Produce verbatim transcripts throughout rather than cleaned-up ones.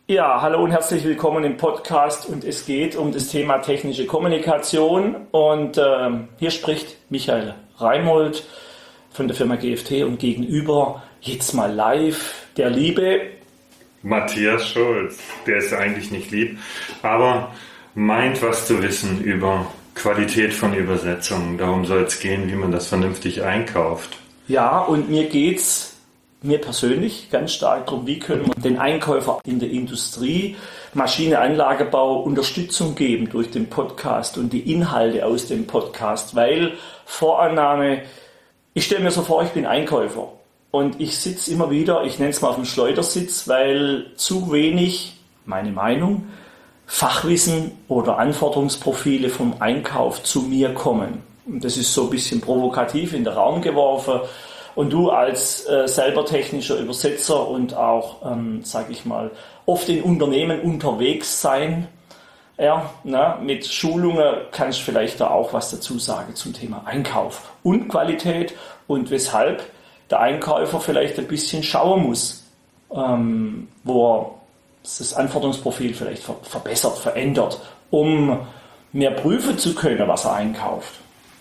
Ja, hallo und herzlich willkommen im Podcast und es geht um das Thema technische Kommunikation und äh, hier spricht Michael Reimold von der Firma G F T und gegenüber jetzt mal live der liebe Matthias Schulz. Der ist eigentlich nicht lieb, aber meint was zu wissen über Qualität von Übersetzungen. Darum soll es gehen, wie man das vernünftig einkauft. Ja, und mir geht's mir persönlich ganz stark darum, wie können wir den Einkäufer in der Industrie, Maschine, Anlagebau Unterstützung geben durch den Podcast und die Inhalte aus dem Podcast, weil Vorannahme, ich stelle mir so vor, ich bin Einkäufer und ich sitze immer wieder, ich nenne es mal auf dem Schleudersitz, weil zu wenig, meine Meinung, Fachwissen oder Anforderungsprofile vom Einkauf zu mir kommen. Und das ist so ein bisschen provokativ in den Raum geworfen. Und du als äh, selber technischer Übersetzer und auch, ähm, sage ich mal, oft in Unternehmen unterwegs sein, ja, na, mit Schulungen kannst du vielleicht da auch was dazu sagen zum Thema Einkauf und Qualität und weshalb der Einkäufer vielleicht ein bisschen schauen muss, ähm, wo er das Anforderungsprofil vielleicht ver- verbessert, verändert, um mehr prüfen zu können, was er einkauft.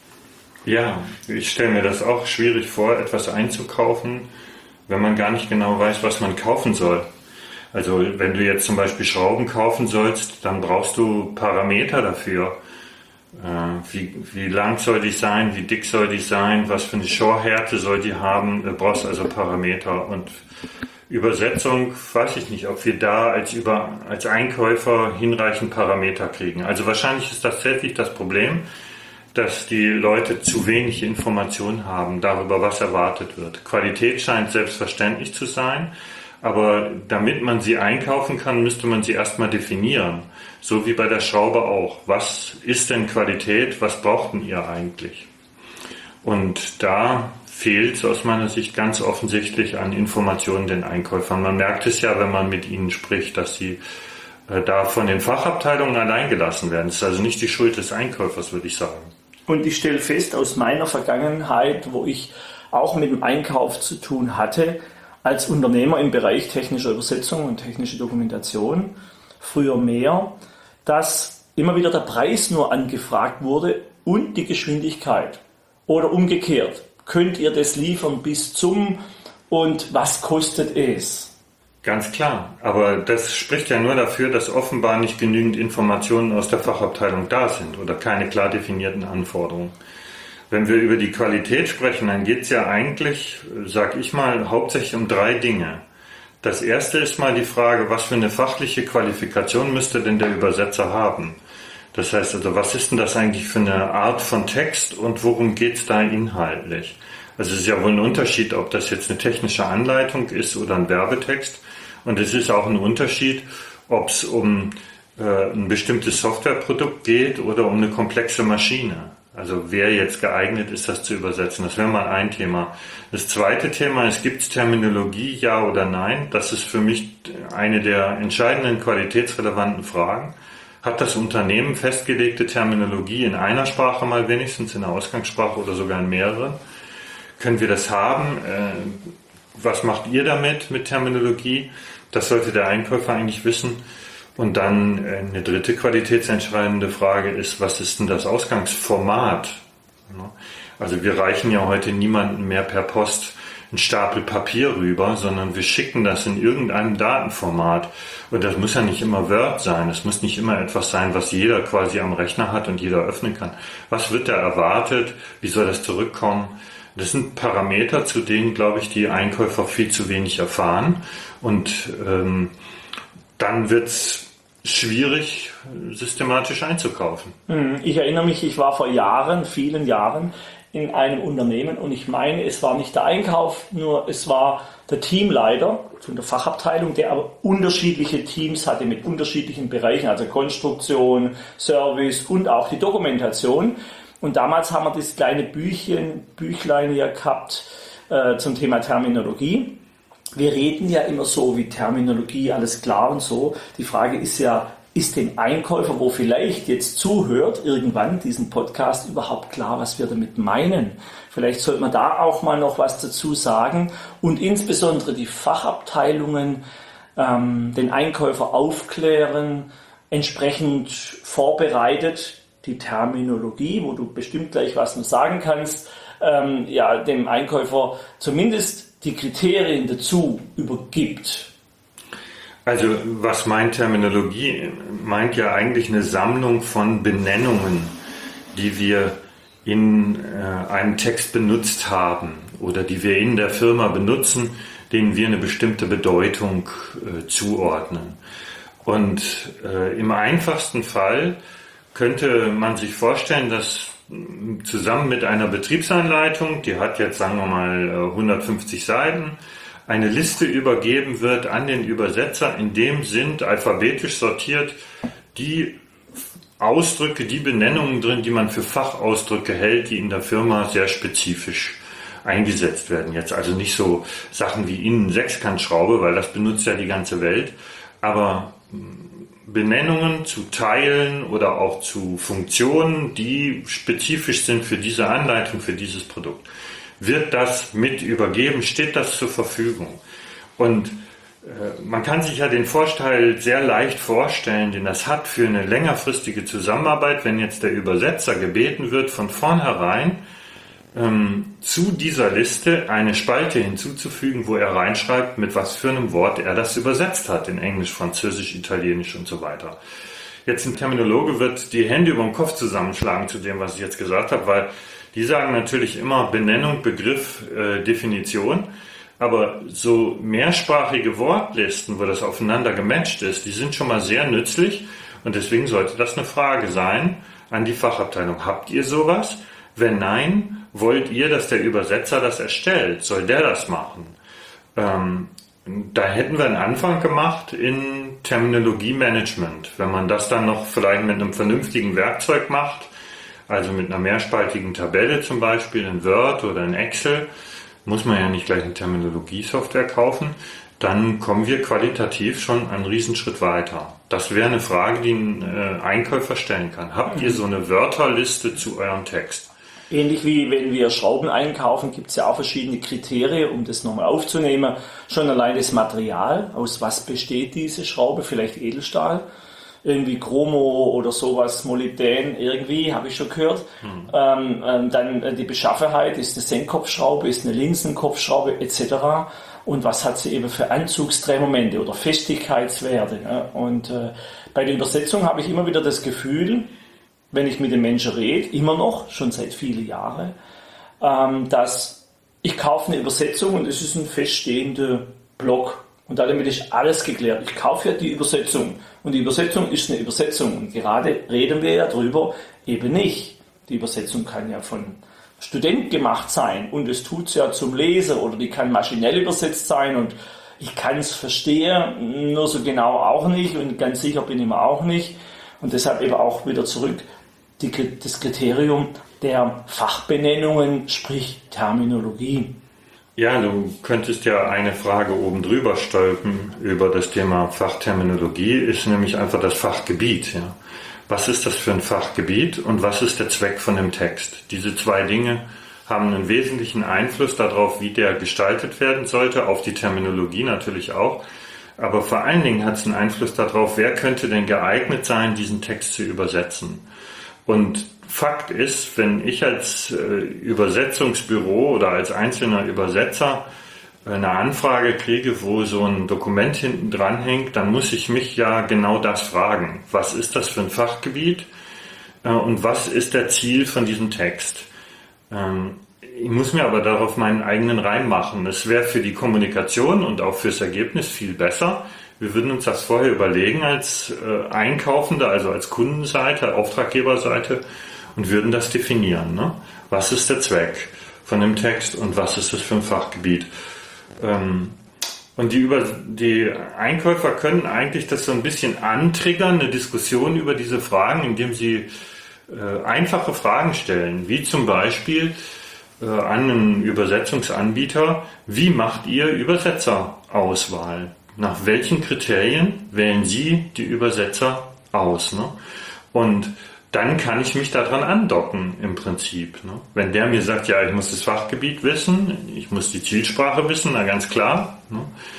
Ja, ich stelle mir das auch schwierig vor, etwas einzukaufen, wenn man gar nicht genau weiß, was man kaufen soll. Also wenn du jetzt zum Beispiel Schrauben kaufen sollst, dann brauchst du Parameter dafür. Äh, wie, wie lang soll die sein, wie dick soll die sein, was für eine Schorhärte soll die haben, du brauchst also Parameter. Und Übersetzung, weiß ich nicht, ob wir da als, Über, als Einkäufer hinreichend Parameter kriegen. Also wahrscheinlich ist das tatsächlich das Problem, dass die Leute zu wenig Informationen haben darüber, was erwartet wird. Qualität scheint selbstverständlich zu sein, aber damit man sie einkaufen kann, müsste man sie erstmal definieren. So wie bei der Schraube auch. Was ist denn Qualität? Was brauchten ihr eigentlich? Und da fehlt es aus meiner Sicht ganz offensichtlich an Informationen den Einkäufern. Man merkt es ja, wenn man mit ihnen spricht, dass sie äh, da von den Fachabteilungen allein gelassen werden. Das ist also nicht die Schuld des Einkäufers, würde ich sagen. Und ich stelle fest aus meiner Vergangenheit, wo ich auch mit dem Einkauf zu tun hatte, als Unternehmer im Bereich technischer Übersetzung und technische Dokumentation, früher mehr, dass immer wieder der Preis nur angefragt wurde und die Geschwindigkeit. Oder umgekehrt, könnt ihr das liefern bis zum und was kostet es? Ganz klar, aber das spricht ja nur dafür, dass offenbar nicht genügend Informationen aus der Fachabteilung da sind oder keine klar definierten Anforderungen. Wenn wir über die Qualität sprechen, dann geht es ja eigentlich, sag ich mal, hauptsächlich um drei Dinge. Das erste ist mal die Frage, was für eine fachliche Qualifikation müsste denn der Übersetzer haben? Das heißt also, was ist denn das eigentlich für eine Art von Text und worum geht es da inhaltlich? Also es ist ja wohl ein Unterschied, ob das jetzt eine technische Anleitung ist oder ein Werbetext. Und es ist auch ein Unterschied, ob es um äh, ein bestimmtes Softwareprodukt geht oder um eine komplexe Maschine. Also wer jetzt geeignet ist, das zu übersetzen. Das wäre mal ein Thema. Das zweite Thema ist, gibt es Terminologie, ja oder nein? Das ist für mich eine der entscheidenden qualitätsrelevanten Fragen. Hat das Unternehmen festgelegte Terminologie in einer Sprache mal wenigstens, in der Ausgangssprache oder sogar in mehreren? Können wir das haben? Was macht ihr damit, mit Terminologie? Das sollte der Einkäufer eigentlich wissen. Und dann eine dritte qualitätsentscheidende Frage ist, was ist denn das Ausgangsformat? Also wir reichen ja heute niemandem mehr per Post einen Stapel Papier rüber, sondern wir schicken das in irgendeinem Datenformat. Und das muss ja nicht immer Word sein. Es muss nicht immer etwas sein, was jeder quasi am Rechner hat und jeder öffnen kann. Was wird da erwartet? Wie soll das zurückkommen? Das sind Parameter, zu denen, glaube ich, die Einkäufer viel zu wenig erfahren. Und ähm, dann wird es schwierig, systematisch einzukaufen. Ich erinnere mich, ich war vor Jahren, vielen Jahren, in einem Unternehmen und ich meine, es war nicht der Einkauf, nur es war der Teamleiter von der Fachabteilung, der aber unterschiedliche Teams hatte mit unterschiedlichen Bereichen, also Konstruktion, Service und auch die Dokumentation. Und damals haben wir das kleine Büchchen, Büchlein ja gehabt äh, zum Thema Terminologie. Wir reden ja immer so wie Terminologie, alles klar und so. Die Frage ist ja, ist dem Einkäufer, wo vielleicht jetzt zuhört, irgendwann diesen Podcast überhaupt klar, was wir damit meinen? Vielleicht sollte man da auch mal noch was dazu sagen und insbesondere die Fachabteilungen ähm, den Einkäufer aufklären, entsprechend vorbereitet, die Terminologie, wo du bestimmt gleich was noch sagen kannst, ähm, ja, dem Einkäufer zumindest die Kriterien dazu übergibt. Also was meint Terminologie? Meint ja eigentlich eine Sammlung von Benennungen, die wir in äh, einem Text benutzt haben oder die wir in der Firma benutzen, denen wir eine bestimmte Bedeutung äh, zuordnen. Und äh, im einfachsten Fall könnte man sich vorstellen, dass zusammen mit einer Betriebsanleitung, die hat jetzt sagen wir mal hundertfünfzig Seiten, eine Liste übergeben wird an den Übersetzer, in dem sind alphabetisch sortiert die Ausdrücke, die Benennungen drin, die man für Fachausdrücke hält, die in der Firma sehr spezifisch eingesetzt werden. Jetzt also nicht so Sachen wie Innen-Sechskantschraube, weil das benutzt ja die ganze Welt, aber Benennungen zu Teilen oder auch zu Funktionen, die spezifisch sind für diese Anleitung, für dieses Produkt. Wird das mit übergeben, steht das zur Verfügung. Und äh, man kann sich ja den Vorteil sehr leicht vorstellen, den das hat für eine längerfristige Zusammenarbeit, wenn jetzt der Übersetzer gebeten wird, von vornherein ähm, zu dieser Liste eine Spalte hinzuzufügen, wo er reinschreibt, mit was für einem Wort er das übersetzt hat, in Englisch, Französisch, Italienisch und so weiter. Jetzt ein Terminologe wird die Hände über den Kopf zusammenschlagen zu dem, was ich jetzt gesagt habe, weil die sagen natürlich immer Benennung, Begriff, äh, Definition, aber so mehrsprachige Wortlisten, wo das aufeinander gematcht ist, die sind schon mal sehr nützlich und deswegen sollte das eine Frage sein an die Fachabteilung. Habt ihr sowas? Wenn nein, wollt ihr, dass der Übersetzer das erstellt? Soll der das machen? Ähm, da hätten wir einen Anfang gemacht in Terminologie-Management. Wenn man das dann noch vielleicht mit einem vernünftigen Werkzeug macht, also mit einer mehrspaltigen Tabelle zum Beispiel in Word oder in Excel, muss man ja nicht gleich eine Terminologie-Software kaufen, dann kommen wir qualitativ schon einen Riesenschritt weiter. Das wäre eine Frage, die ein äh, Einkäufer stellen kann. Habt ihr so eine Wörterliste zu eurem Text? Ähnlich wie wenn wir Schrauben einkaufen, gibt es ja auch verschiedene Kriterien, um das nochmal aufzunehmen. Schon allein das Material, aus was besteht diese Schraube, vielleicht Edelstahl, irgendwie Chromo oder sowas, Molybdän, irgendwie, habe ich schon gehört. Mhm. Ähm, ähm, dann die Beschaffenheit, ist eine Senkkopfschraube, ist eine Linsenkopfschraube et cetera. Und was hat sie eben für Anzugsdrehmomente oder Festigkeitswerte. Ja? Und äh, bei der Übersetzung habe ich immer wieder das Gefühl, wenn ich mit den Menschen rede, immer noch, schon seit vielen Jahren, ähm, dass ich kaufe eine Übersetzung und es ist ein feststehender Block. Und damit ist alles geklärt. Ich kaufe ja die Übersetzung. Und die Übersetzung ist eine Übersetzung. Und gerade reden wir ja drüber, eben nicht. Die Übersetzung kann ja von Student gemacht sein. Und es tut es ja zum Lesen. Oder die kann maschinell übersetzt sein. Und ich kann es verstehen, nur so genau auch nicht. Und ganz sicher bin ich mir auch nicht. Und deshalb eben auch wieder zurück die, das Kriterium der Fachbenennungen, sprich Terminologie. Ja, du könntest ja eine Frage oben drüber stülpen über das Thema Fachterminologie, ist nämlich einfach das Fachgebiet. Ja. Was ist das für ein Fachgebiet und was ist der Zweck von dem Text? Diese zwei Dinge haben einen wesentlichen Einfluss darauf, wie der gestaltet werden sollte, auf die Terminologie natürlich auch. Aber vor allen Dingen hat es einen Einfluss darauf, wer könnte denn geeignet sein, diesen Text zu übersetzen. Und Fakt ist, wenn ich als äh, Übersetzungsbüro oder als einzelner Übersetzer eine Anfrage kriege, wo so ein Dokument hinten dran hängt, dann muss ich mich ja genau das fragen. Was ist das für ein Fachgebiet äh, und was ist der Ziel von diesem Text? Ähm, ich muss mir aber darauf meinen eigenen Reim machen. Es wäre für die Kommunikation und auch fürs Ergebnis viel besser. Wir würden uns das vorher überlegen als äh, Einkaufende, also als Kundenseite, Auftraggeberseite, und würden das definieren. Ne? Was ist der Zweck von dem Text und was ist das für ein Fachgebiet? Ähm, und die, über, die Einkäufer können eigentlich das so ein bisschen antriggern, eine Diskussion über diese Fragen, indem sie äh, einfache Fragen stellen, wie zum Beispiel äh, an einen Übersetzungsanbieter, wie macht ihr Übersetzerauswahl? Nach welchen Kriterien wählen Sie die Übersetzer aus? Ne? Und dann kann ich mich daran andocken im Prinzip. Ne? Wenn der mir sagt, ja, ich muss das Fachgebiet wissen, ich muss die Zielsprache wissen, na ganz klar. Ne?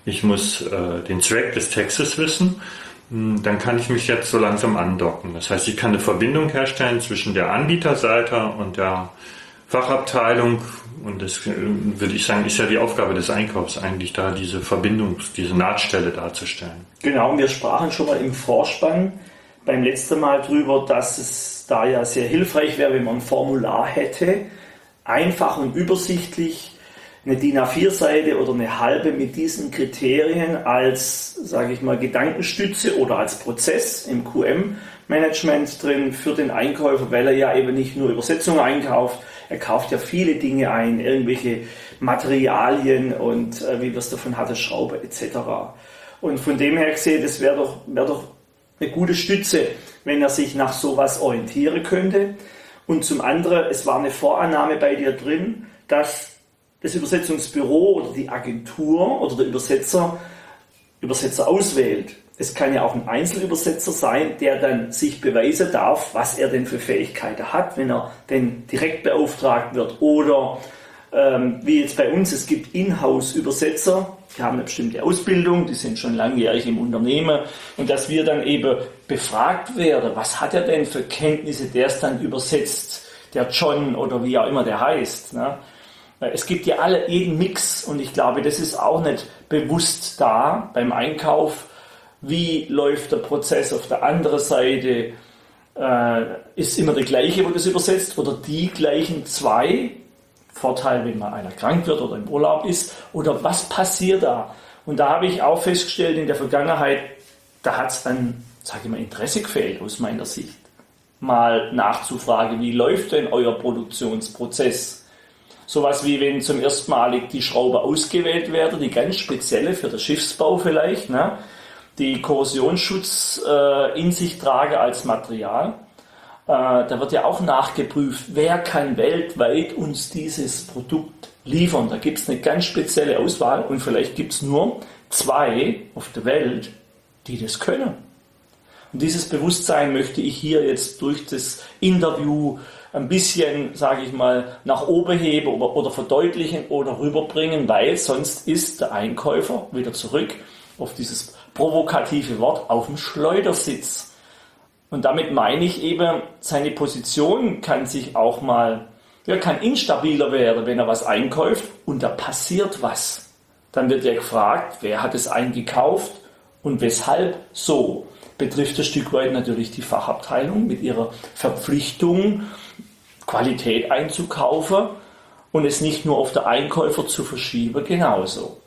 ich muss äh, den Zweck des Textes wissen, dann kann ich mich jetzt so langsam andocken. Das heißt, ich kann eine Verbindung herstellen zwischen der Anbieterseite und der Fachabteilung, und das würde ich sagen, ist ja die Aufgabe des Einkaufs eigentlich, da diese Verbindung, diese Nahtstelle darzustellen. Genau, wir sprachen schon mal im Vorspann beim letzten Mal drüber, dass es da ja sehr hilfreich wäre, wenn man ein Formular hätte, einfach und übersichtlich, eine D I N A vier Seite oder eine halbe mit diesen Kriterien als, sage ich mal, Gedankenstütze oder als Prozess im Q M-Management drin für den Einkäufer, weil er ja eben nicht nur Übersetzungen einkauft, er kauft ja viele Dinge ein, irgendwelche Materialien und äh, wie wir es davon hatten, Schraube et cetera. Und von dem her gesehen, das wäre doch, wär doch eine gute Stütze, wenn er sich nach sowas orientieren könnte. Und zum anderen, es war eine Vorannahme bei dir drin, dass das Übersetzungsbüro oder die Agentur oder der Übersetzer Übersetzer auswählt. Es kann ja auch ein Einzelübersetzer sein, der dann sich beweisen darf, was er denn für Fähigkeiten hat, wenn er denn direkt beauftragt wird. Oder ähm, wie jetzt bei uns, es gibt Inhouse-Übersetzer, die haben eine bestimmte Ausbildung, die sind schon langjährig im Unternehmen, und dass wir dann eben befragt werden, was hat er denn für Kenntnisse, der es dann übersetzt, der John oder wie auch immer der heißt, ne? Es gibt ja alle jeden Mix, und ich glaube, das ist auch nicht bewusst da beim Einkauf. Wie läuft der Prozess auf der anderen Seite? Äh, ist immer der gleiche, wo das übersetzt, oder die gleichen zwei? Vorteil, wenn mal einer krank wird oder im Urlaub ist. Oder was passiert da? Und da habe ich auch festgestellt in der Vergangenheit, da hat es an, sage ich mal, Interesse gefehlt aus meiner Sicht. Mal nachzufragen, wie läuft denn euer Produktionsprozess? Sowas wie wenn zum ersten Mal die Schraube ausgewählt werden, die ganz spezielle für den Schiffsbau vielleicht, ne? Die Korrosionsschutz äh, in sich trage als Material. Äh, da wird ja auch nachgeprüft, wer kann weltweit uns dieses Produkt liefern. Da gibt es eine ganz spezielle Auswahl, und vielleicht gibt es nur zwei auf der Welt, die das können. Und dieses Bewusstsein möchte ich hier jetzt durch das Interview ein bisschen, sage ich mal, nach oben heben oder, oder verdeutlichen oder rüberbringen, weil sonst ist der Einkäufer wieder zurück auf dieses provokative Wort auf dem Schleudersitz. Und damit meine ich eben, seine Position kann sich auch mal, ja, kann instabiler werden, wenn er was einkauft und da passiert was. Dann wird er gefragt, wer hat es eingekauft und weshalb so. Betrifft ein Stück weit natürlich die Fachabteilung mit ihrer Verpflichtung, Qualität einzukaufen und es nicht nur auf den Einkäufer zu verschieben, genauso.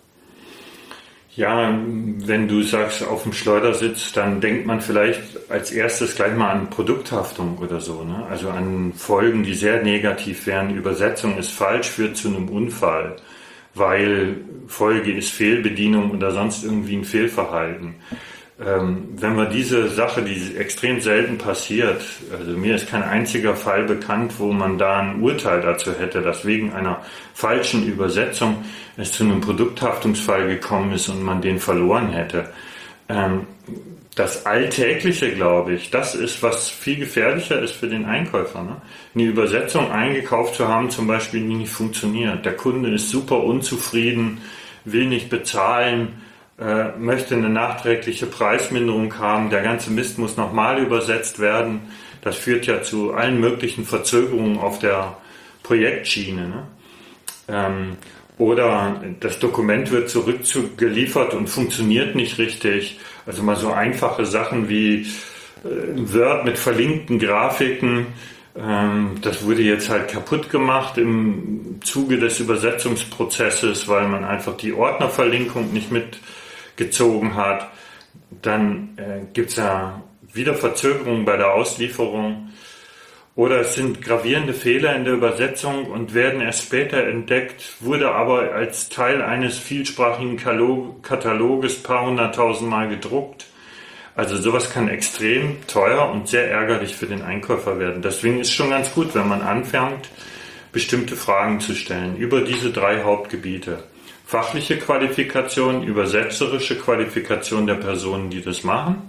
Ja, wenn du sagst, auf dem Schleudersitz, dann denkt man vielleicht als erstes gleich mal an Produkthaftung oder so, ne? Also an Folgen, die sehr negativ wären. Übersetzung ist falsch, führt zu einem Unfall, weil Folge ist Fehlbedienung oder sonst irgendwie ein Fehlverhalten. Ähm, wenn wir diese Sache, die extrem selten passiert, also mir ist kein einziger Fall bekannt, wo man da ein Urteil dazu hätte, dass wegen einer falschen Übersetzung es zu einem Produkthaftungsfall gekommen ist und man den verloren hätte. Ähm, das Alltägliche, glaube ich, das ist, was viel gefährlicher ist für den Einkäufer. Ne? Eine Übersetzung eingekauft zu haben, zum Beispiel, die nicht funktioniert. Der Kunde ist super unzufrieden, will nicht bezahlen, äh, möchte eine nachträgliche Preisminderung haben, der ganze Mist muss nochmal übersetzt werden. Das führt ja zu allen möglichen Verzögerungen auf der Projektschiene. Ne? Ähm, oder das Dokument wird zurückgeliefert und funktioniert nicht richtig. Also mal so einfache Sachen wie äh, Word mit verlinkten Grafiken. Ähm, das wurde jetzt halt kaputt gemacht im Zuge des Übersetzungsprozesses, weil man einfach die Ordnerverlinkung nicht mitgezogen hat. Dann äh, gibt es ja wieder Verzögerungen bei der Auslieferung. Oder es sind gravierende Fehler in der Übersetzung und werden erst später entdeckt, wurde aber als Teil eines vielsprachigen Kataloges ein paar hunderttausend Mal gedruckt. Also sowas kann extrem teuer und sehr ärgerlich für den Einkäufer werden. Deswegen ist es schon ganz gut, wenn man anfängt, bestimmte Fragen zu stellen über diese drei Hauptgebiete. Fachliche Qualifikation, übersetzerische Qualifikation der Personen, die das machen.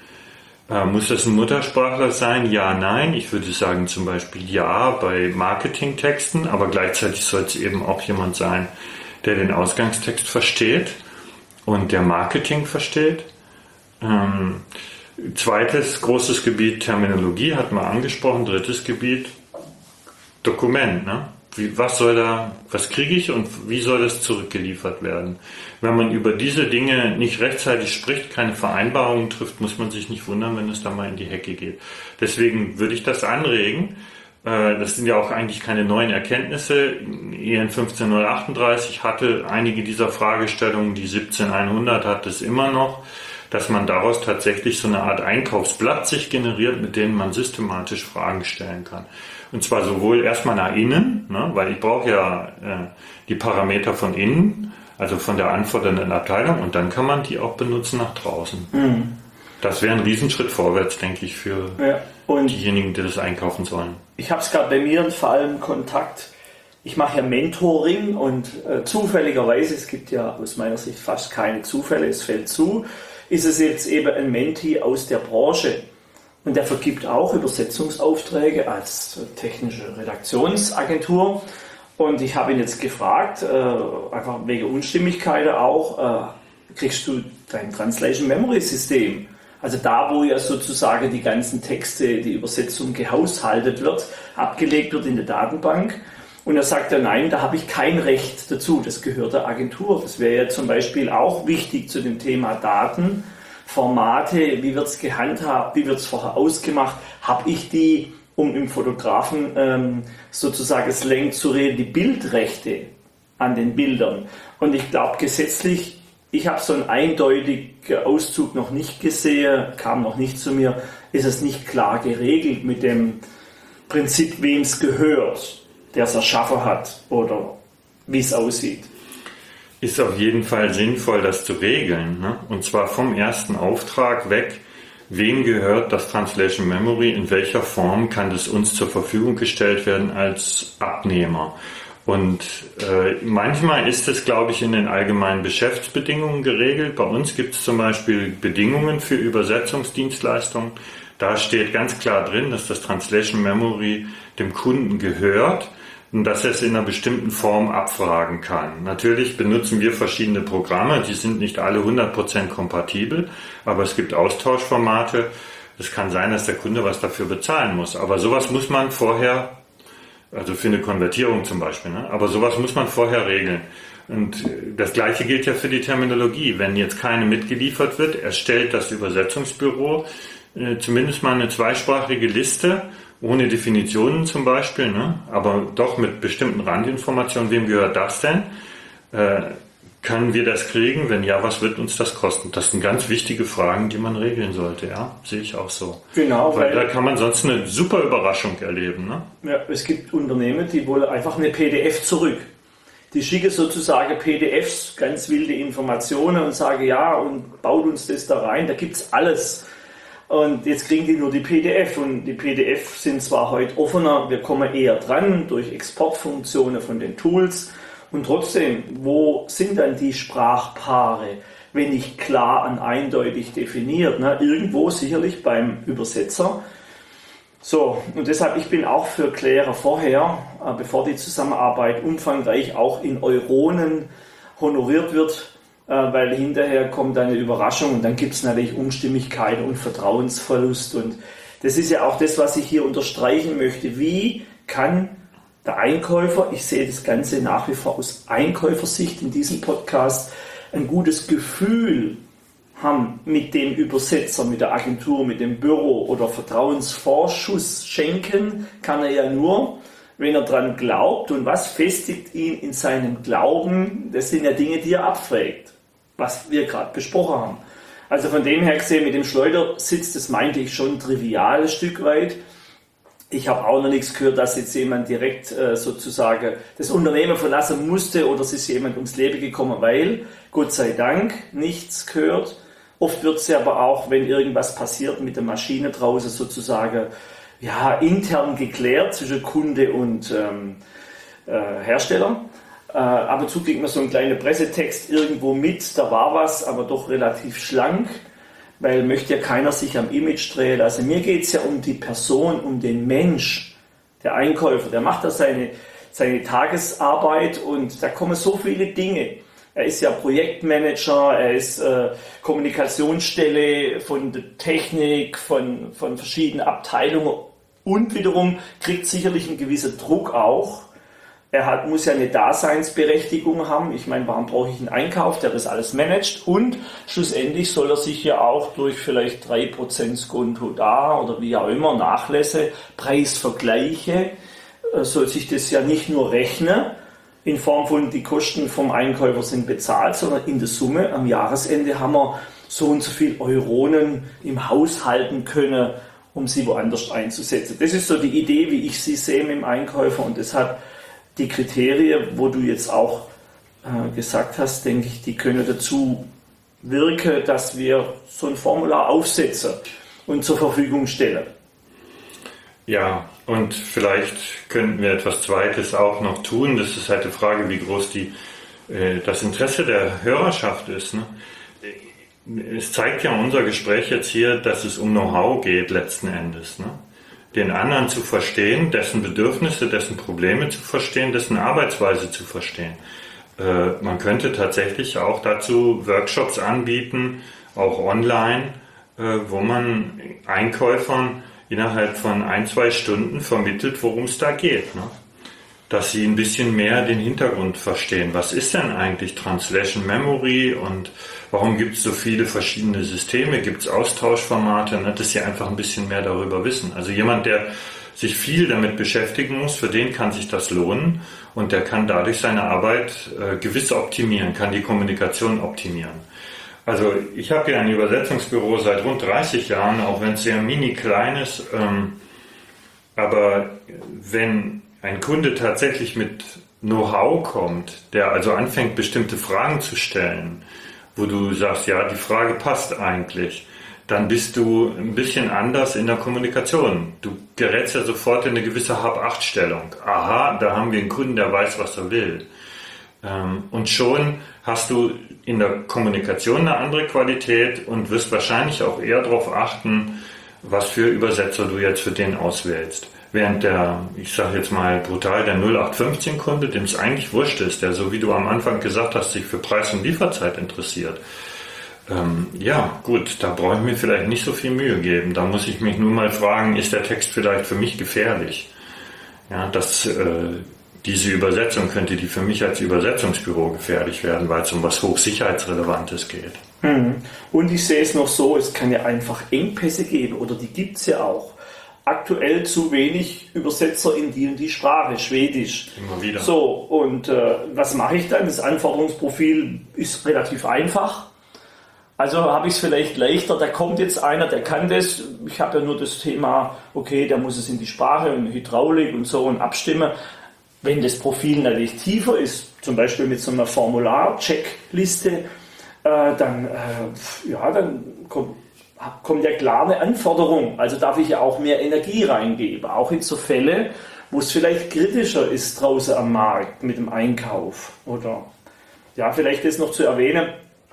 Äh, muss das ein Muttersprachler sein? Ja, nein. Ich würde sagen zum Beispiel ja bei Marketingtexten, aber gleichzeitig soll es eben auch jemand sein, der den Ausgangstext versteht. und der Marketing versteht. Ähm, zweites großes Gebiet Terminologie hat man angesprochen. Drittes Gebiet Dokument. Ne? Wie, was soll da, was kriege ich und wie soll das zurückgeliefert werden? Wenn man über diese Dinge nicht rechtzeitig spricht, keine Vereinbarungen trifft, muss man sich nicht wundern, wenn es da mal in die Hecke geht. Deswegen würde ich das anregen. Das sind ja auch eigentlich keine neuen Erkenntnisse. E N fünfzehn null achtunddreißig hatte einige dieser Fragestellungen, die siebzehn hundert hat es immer noch, dass man daraus tatsächlich so eine Art Einkaufsblatt sich generiert, mit denen man systematisch Fragen stellen kann. Und zwar sowohl erstmal nach innen, ne, weil ich brauche ja äh, die Parameter von innen, also von der anfordernden Abteilung, und dann kann man die auch benutzen nach draußen. Mhm. Das wäre ein Riesenschritt vorwärts, denke ich, für ja, und diejenigen, die das einkaufen sollen. Ich habe es gerade bei mir vor allem Kontakt. Ich mache ja Mentoring und äh, zufälligerweise, es gibt ja aus meiner Sicht fast keine Zufälle, es fällt zu, ist es jetzt eben ein Mentee aus der Branche. Und der vergibt auch Übersetzungsaufträge als technische Redaktionsagentur. Und ich habe ihn jetzt gefragt, äh, einfach wegen Unstimmigkeiten auch, äh, kriegst du dein Translation Memory System? Also da, wo ja sozusagen die ganzen Texte, die Übersetzung gehaushaltet wird, abgelegt wird in der Datenbank. Und er sagt ja, nein, da habe ich kein Recht dazu, das gehört der Agentur. Das wäre ja zum Beispiel auch wichtig zu dem Thema Daten, Formate, wie wird es gehandhabt, wie wird es vorher ausgemacht, habe ich die, um im Fotografen ähm, sozusagen Slang zu reden, die Bildrechte an den Bildern. Und ich glaube gesetzlich, ich habe so einen eindeutigen Auszug noch nicht gesehen, kam noch nicht zu mir, ist es nicht klar geregelt mit dem Prinzip, wem es gehört, der es erschaffen hat oder wie es aussieht. Ist auf jeden Fall sinnvoll, das zu regeln, ne? Und zwar vom ersten Auftrag weg. Wem gehört das Translation Memory? In welcher Form kann das uns zur Verfügung gestellt werden als Abnehmer? Und äh, manchmal ist es, glaube ich, in den allgemeinen Geschäftsbedingungen geregelt. Bei uns gibt es zum Beispiel Bedingungen für Übersetzungsdienstleistungen. Da steht ganz klar drin, dass das Translation Memory dem Kunden gehört und dass er es in einer bestimmten Form abfragen kann. Natürlich benutzen wir verschiedene Programme, die sind nicht alle hundert Prozent kompatibel, aber es gibt Austauschformate. Es kann sein, dass der Kunde was dafür bezahlen muss, aber sowas muss man vorher, also für eine Konvertierung zum Beispiel, ne? Aber sowas muss man vorher regeln. Und das Gleiche gilt ja für die Terminologie. Wenn jetzt keine mitgeliefert wird, erstellt das Übersetzungsbüro äh, zumindest mal eine zweisprachige Liste, ohne Definitionen zum Beispiel, ne? Aber doch mit bestimmten Randinformationen. Wem gehört das denn? Äh, können wir das kriegen? Wenn ja, was wird uns das kosten? Das sind ganz wichtige Fragen, die man regeln sollte. Ja, sehe ich auch so. Genau. Weil, weil da kann man sonst eine super Überraschung erleben. Ne? Ja, es gibt Unternehmen, die wollen einfach eine P D F zurück. Die schicken sozusagen P D Fs, ganz wilde Informationen und sagen, ja, und baut uns das da rein. Da gibt es alles. Und jetzt kriegen die nur die P D F und die P D F sind zwar heute offener, wir kommen eher dran durch Exportfunktionen von den Tools und trotzdem, wo sind dann die Sprachpaare, wenn nicht klar und eindeutig definiert? Ne? Irgendwo sicherlich beim Übersetzer. So, und deshalb, ich bin auch für Klärer vorher, äh, bevor die Zusammenarbeit umfangreich auch in Euronen honoriert wird, weil hinterher kommt eine Überraschung und dann gibt es natürlich Unstimmigkeiten und Vertrauensverlust. Und das ist ja auch das, was ich hier unterstreichen möchte. Wie kann der Einkäufer, ich sehe das Ganze nach wie vor aus Einkäufersicht in diesem Podcast, ein gutes Gefühl haben mit dem Übersetzer, mit der Agentur, mit dem Büro oder Vertrauensvorschuss schenken, kann er ja nur, wenn er dran glaubt. Und was festigt ihn in seinem Glauben? Das sind ja Dinge, die er abfragt, was wir gerade besprochen haben. Also von dem her gesehen, mit dem Schleudersitz, das meinte ich schon trivial ein Stück weit. Ich habe auch noch nichts gehört, dass jetzt jemand direkt äh, sozusagen das Unternehmen verlassen musste oder es ist jemand ums Leben gekommen, weil, Gott sei Dank, nichts gehört. Oft wird es ja aber auch, wenn irgendwas passiert mit der Maschine draußen sozusagen, ja, intern geklärt zwischen Kunde und ähm, äh, Hersteller. Äh, ab und zu kriegt man so einen kleinen Pressetext irgendwo mit, da war was, aber doch relativ schlank, weil möchte ja keiner sich am Image drehen. Also mir geht es ja um die Person, um den Mensch, der Einkäufer, der macht da seine, seine Tagesarbeit und da kommen so viele Dinge. Er ist ja Projektmanager, er ist äh, Kommunikationsstelle von der Technik, von, von verschiedenen Abteilungen und wiederum kriegt sicherlich einen gewissen Druck auch. Er hat, muss ja eine Daseinsberechtigung haben. Ich meine, warum brauche ich einen Einkauf, der das alles managt? Und schlussendlich soll er sich ja auch durch vielleicht drei Prozent Skonto da oder wie auch immer, Nachlässe, Preisvergleiche, soll sich das ja nicht nur rechnen, in Form von die Kosten vom Einkäufer sind bezahlt, sondern in der Summe am Jahresende haben wir so und so viel Euronen im Haus halten können, um sie woanders einzusetzen. Das ist so die Idee, wie ich sie sehe mit dem Einkäufer, und deshalb die Kriterien, wo du jetzt auch äh, gesagt hast, denke ich, die können dazu wirken, dass wir so ein Formular aufsetzen und zur Verfügung stellen. Ja, und vielleicht könnten wir etwas Zweites auch noch tun. Das ist halt die Frage, wie groß die, äh, das Interesse der Hörerschaft ist. Ne? Es zeigt ja unser Gespräch jetzt hier, dass es um Know-how geht letzten Endes. Ne? Den anderen zu verstehen, dessen Bedürfnisse, dessen Probleme zu verstehen, dessen Arbeitsweise zu verstehen. Äh, man könnte tatsächlich auch dazu Workshops anbieten, auch online, äh, wo man Einkäufern innerhalb von ein, zwei Stunden vermittelt, worum es da geht. Ne? Dass sie ein bisschen mehr den Hintergrund verstehen. Was ist denn eigentlich Translation Memory und warum gibt es so viele verschiedene Systeme? Gibt es Austauschformate? Ne? Dass sie einfach ein bisschen mehr darüber wissen. Also jemand, der sich viel damit beschäftigen muss, für den kann sich das lohnen und der kann dadurch seine Arbeit äh, gewiss optimieren, kann die Kommunikation optimieren. Also ich habe hier ein Übersetzungsbüro seit rund dreißig Jahren, auch wenn es sehr mini klein ist. Ähm, aber wenn ein Kunde tatsächlich mit Know-how kommt, der also anfängt, bestimmte Fragen zu stellen, wo du sagst, ja, die Frage passt eigentlich, dann bist du ein bisschen anders in der Kommunikation. Du gerätst ja sofort in eine gewisse Hab-Acht-Stellung. Aha, da haben wir einen Kunden, der weiß, was er will. Ähm, und schon hast du in der Kommunikation eine andere Qualität und wirst wahrscheinlich auch eher darauf achten, was für Übersetzer du jetzt für den auswählst. Während der, ich sage jetzt mal brutal, der null acht fünfzehn Kunde, dem es eigentlich wurscht ist, der, so wie du am Anfang gesagt hast, sich für Preis und Lieferzeit interessiert. Ähm, ja, gut, da brauche ich mir vielleicht nicht so viel Mühe geben. Da muss ich mich nur mal fragen, ist der Text vielleicht für mich gefährlich? Ja, dass äh, diese Übersetzung könnte die für mich als Übersetzungsbüro gefährlich werden, weil es um was Hochsicherheitsrelevantes geht. Mhm. Und ich sehe es noch so, es kann ja einfach Engpässe geben, oder die gibt es ja auch. Aktuell zu wenig Übersetzer in die und die Sprache, Schwedisch. Immer wieder. So, und äh, was mache ich dann? Das Anforderungsprofil ist relativ einfach. Also habe ich es vielleicht leichter, da kommt jetzt einer, der kann das. Ich habe ja nur das Thema, okay, der muss es in die Sprache und Hydraulik und so und abstimmen. Wenn das Profil natürlich tiefer ist, zum Beispiel mit so einer Formular-Checkliste, äh, dann, äh, ja, dann kommt kommt ja klar eine Anforderung, also darf ich ja auch mehr Energie reingeben, auch in so Fälle, wo es vielleicht kritischer ist draußen am Markt mit dem Einkauf. Oder ja, vielleicht ist noch zu erwähnen,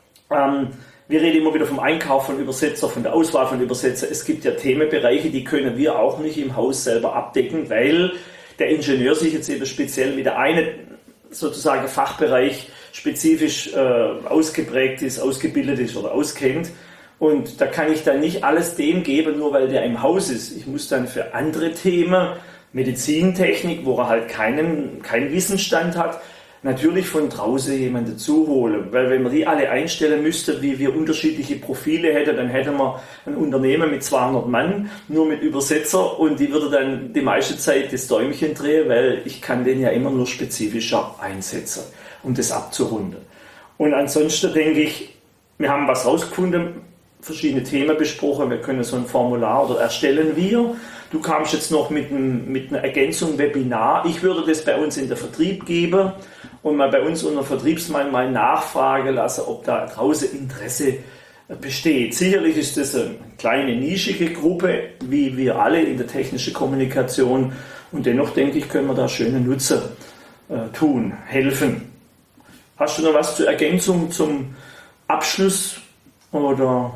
ähm, wir reden immer wieder vom Einkauf von Übersetzer, von der Auswahl von Übersetzer. Es gibt ja Themenbereiche, die können wir auch nicht im Haus selber abdecken, weil der Ingenieur sich jetzt eben speziell mit der einen sozusagen Fachbereich spezifisch äh, ausgeprägt ist, ausgebildet ist oder auskennt. Und da kann ich dann nicht alles dem geben, nur weil der im Haus ist. Ich muss dann für andere Themen, Medizintechnik, wo er halt keinen, keinen Wissensstand hat, natürlich von draußen jemanden dazu holen. Weil wenn man die alle einstellen müsste, wie wir unterschiedliche Profile hätten, dann hätten wir ein Unternehmen mit zweihundert Mann, nur mit Übersetzer, und die würde dann die meiste Zeit das Däumchen drehen, weil ich kann den ja immer nur spezifischer einsetzen, um das abzurunden. Und ansonsten denke ich, wir haben was rausgefunden, verschiedene Themen besprochen, wir können so ein Formular oder erstellen wir. Du kamst jetzt noch mit, ein, mit einer Ergänzung Webinar. Ich würde das bei uns in der Vertrieb geben und mal bei uns unter Vertriebsmann mal nachfragen lassen, ob da draußen Interesse besteht. Sicherlich ist das eine kleine, nischige Gruppe, wie wir alle in der technischen Kommunikation, und dennoch denke ich, können wir da schöne Nutzen äh, tun, helfen. Hast du noch was zur Ergänzung zum Abschluss oder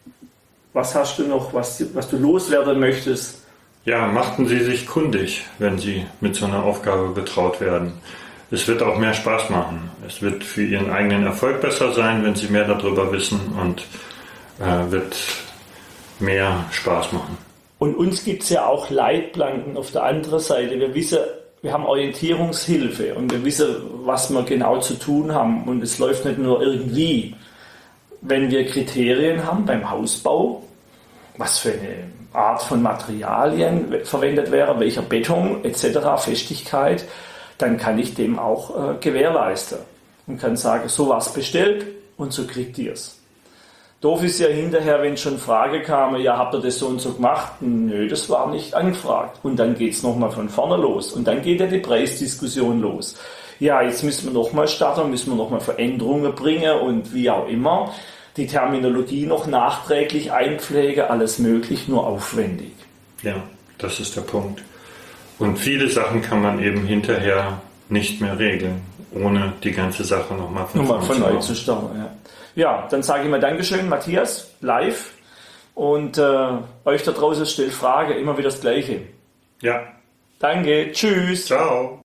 was hast du noch, was, was du loswerden möchtest? Ja, machten Sie sich kundig, wenn Sie mit so einer Aufgabe betraut werden. es wird auch mehr Spaß machen. Es wird für Ihren eigenen Erfolg besser sein, wenn Sie mehr darüber wissen und äh, wird mehr Spaß machen. Und uns gibt es ja auch Leitplanken auf der anderen Seite. Wir wissen, wir haben Orientierungshilfe und wir wissen, was wir genau zu tun haben. Und es läuft nicht nur irgendwie. Wenn wir Kriterien haben beim Hausbau, was für eine Art von Materialien verwendet wäre, welcher Beton et cetera, Festigkeit, dann kann ich dem auch äh, gewährleisten und kann sagen, so was bestellt und so kriegt ihr es. Doof ist ja hinterher, wenn schon Frage kam, ja, habt ihr das so und so gemacht? Nö, das war nicht angefragt. Und dann geht es nochmal von vorne los. Und dann geht ja die Preisdiskussion los. Ja, jetzt müssen wir nochmal starten, müssen wir nochmal Veränderungen bringen und wie auch immer. Die Terminologie noch nachträglich einpflege, alles möglich, nur aufwendig. Ja, das ist der Punkt. Und viele Sachen kann man eben hinterher nicht mehr regeln, ohne die ganze Sache nochmal von, nochmal von neu zu starten. Ja. Ja, dann sage ich mal Dankeschön, Matthias, live. Und äh, euch da draußen stellt Frage, immer wieder das Gleiche. Ja. Danke, tschüss. Ciao.